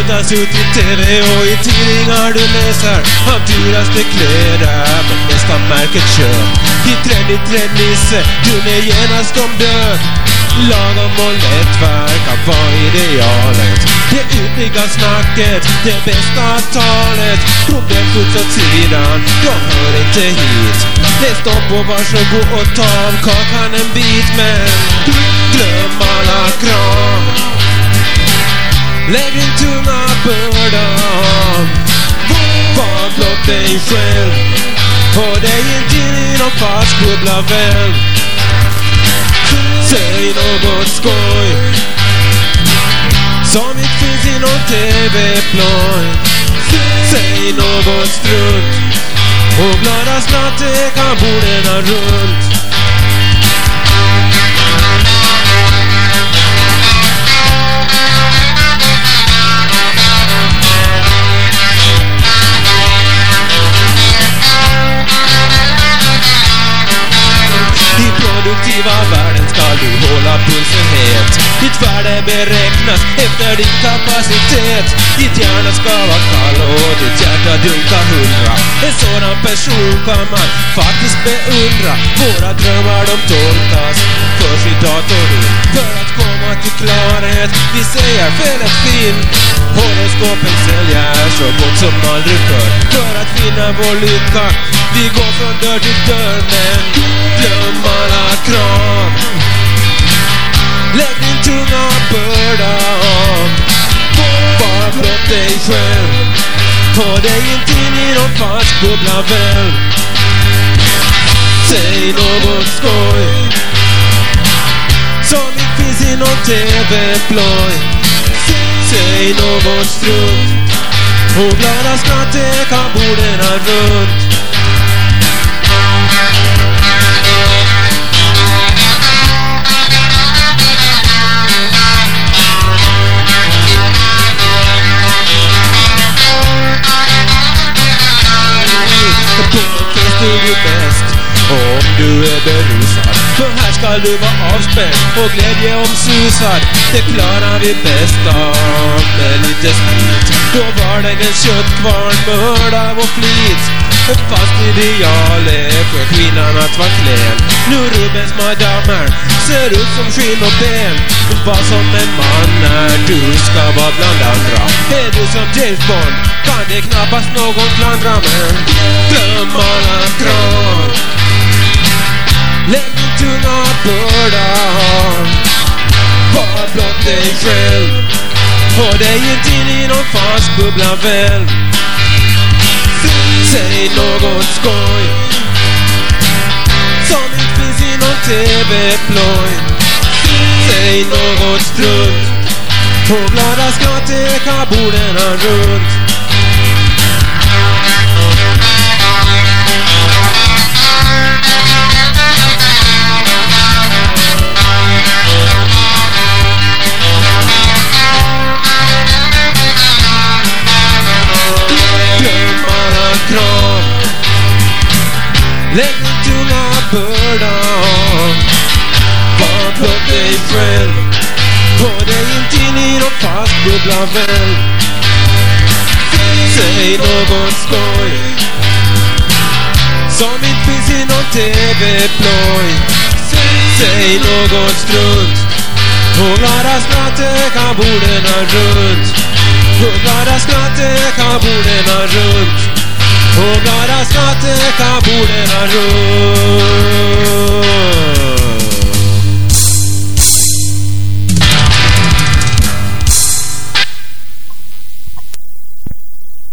Sluta suttit i TV och i tidningar du läser av dyraste kläder men nästan märket köp. I trendy-nisse, du är genast omdöd. Lagom och lätt verkar vara idealet. Det ytliga snacket, det bästa talet. Problem skjuts åt sidan, de hör inte hit. Det står på varsågod och ta av kakan en bit. Men glöm alla kram. Lägg din tunga börda. Var blott dig själv. Och dig inte i någon fast bubbla väl. Säg något skoj som inte finns i någon TV-ploj. Säg något strunt och glada skratt ekar borden runt. I produktiva världen ska du hålla pulsen het. Ditt värde beräknas efter din kapacitet. Ditt hjärna ska vara kall och ditt hjärta dunka 100. En sådan person kan man faktiskt beundra. Våra drömmar de tolkas för sitt datorn. För att komma till klarhet, vi säger felet fin. Horoskopen säljer så gott som aldrig förr. För att finna vår lycka, vi går från dörr till dörr. Men glöm alla krav. Lägg din tunga börda av. Var blott dig själv. Ta dig inte in i någon fast bubbla väl. Säg något skoj som inte finns i någon TV-ploj. Säg något strunt och glada skratt ekar borden runt. Du är bäst om du är berusad. För här ska du vara avspänd och glädje omsusad. Det klarar vi bäst av med lite sprit. Då var det en köttkvarn med hörd av och flit. Fast idealet för kvinnan att vara klen. Nu Rubens madamer ser ut som skinn och ben. Vad som en man när du ska vara bland andra. Är du som James Bond kan det knappast någon klandra. Men glöm alla krav. Lägg din tunga börda. Var blott dig själv. Och dig inte in i någon fast bubbla väl. Säg något skoj som inte finns i någon TV-ploj. Säg något strunt och glada skratt ekar borden runt. Lägg din tunga börda. Var blott dig själv. Gå dig inte in i någon fast bubbla väl. Säg något skoj som inte finns i någon TV-ploj. Säg något strunt och glada skratt ekar borden runt. Och glada skratt ekar borden runt. Och glada skratt ekar borden runt.